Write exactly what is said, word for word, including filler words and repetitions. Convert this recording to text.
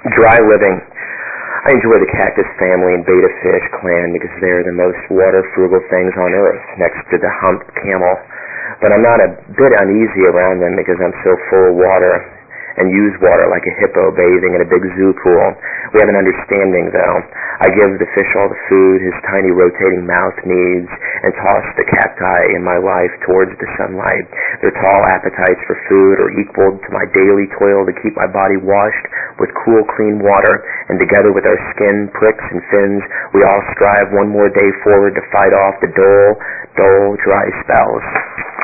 Dry living. I enjoy the cactus family and betta fish clan because they're the most water-frugal things on earth, next to the humped camel. But I'm not a bit uneasy around them because I'm so full of water and use water like a hippo bathing in a big zoo pool. We have an understanding, though. I give the fish all the food his tiny rotating mouth needs and toss the cacti in my life towards the sunlight. Their tall appetites for food are equal to my daily toil to keep my body washed with cool, clean water, and together with our skin, pricks, and fins, we all strive one more day forward to fight off the dull, dull, dry spells.